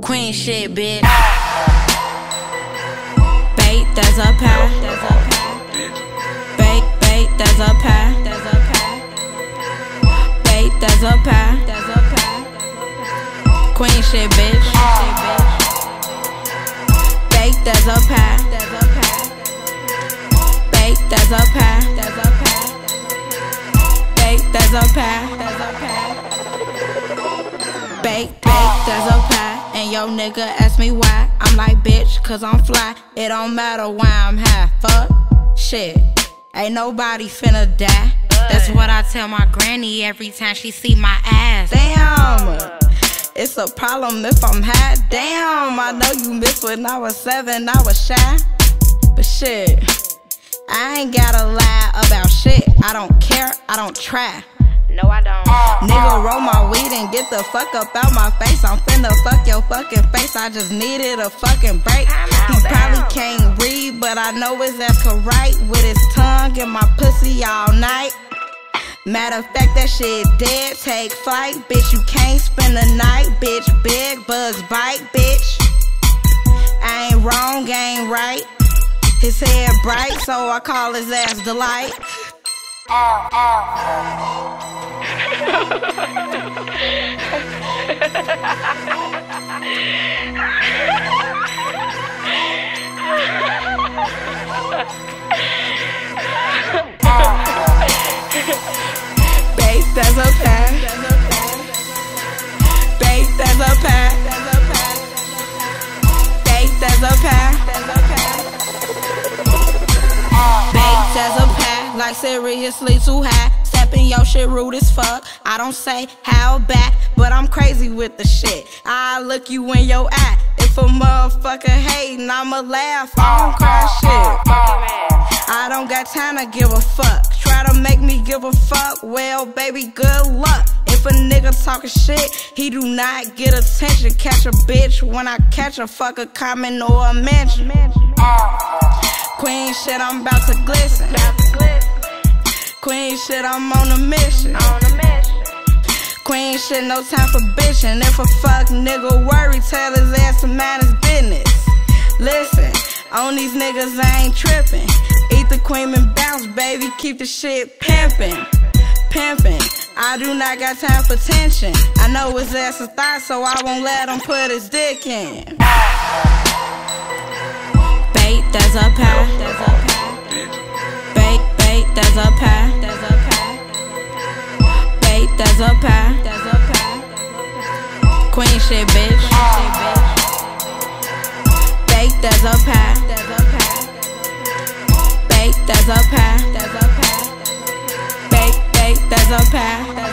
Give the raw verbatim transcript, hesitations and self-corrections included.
Queen shit, bitch. Bait, there's a pie. Bait, bait, there's a pie. Bait, there's a pie. Queen shit, bitch. Bait, there's a pie. Bait, there's a pie. Bait, there's a pie. Bake, bake, there's a pie. And yo nigga ask me why. I'm like, bitch, cause I'm fly. It don't matter why I'm high. Fuck, shit, ain't nobody finna die. That's what I tell my granny every time she see my ass. Damn, it's a problem if I'm high. Damn, I know you missed when I was seven, I was shy. But shit, I ain't gotta lie about shit. I don't care, I don't try. No, I don't. Nigga, roll my weed and get the fuck up out my face. I'm finna fuck your fucking face. I just needed a fucking break. He probably can't read, but I know his ass could write with his tongue in my pussy all night. Matter of fact, that shit dead. Take flight, bitch. You can't spend the night, bitch. Big bugs bite, bitch. I ain't wrong, ain't right. His head bright, so I call his ass Delight. Ow, ow. Bait, there's a pie. Bait, there's a pie. Bait, there's a pie. Bait, there's a pie. Like seriously too high. Stepping your shit rude as fuck. I don't say how back, but I'm crazy with the shit. I look you in your eye. If a motherfucker hatin', I'ma laugh. I don't cry shit. I don't got time to give a fuck. Try to make me give a fuck. Well, baby, good luck. If a nigga talking shit, he do not get attention. Catch a bitch when I catch a fuck a comment or a mention. Queen shit, I'm about to glisten. Queen shit, I'm on a mission. Queen shit, no time for bitching. If a fuck nigga worry, tell his ass to mind his business. Listen, on these niggas I ain't tripping. Eat the queen and bounce, baby, keep the shit pimpin'. Pimpin', I do not got time for tension. I know his ass is thought, so I won't let him put his dick in. Bait, there's a pie. Bait, bait, there's a pie. Bait, there's a pie. Queen shit, bitch. Bait, there's a pie. Bait, there's a pie. Bait, bait, there's a pie.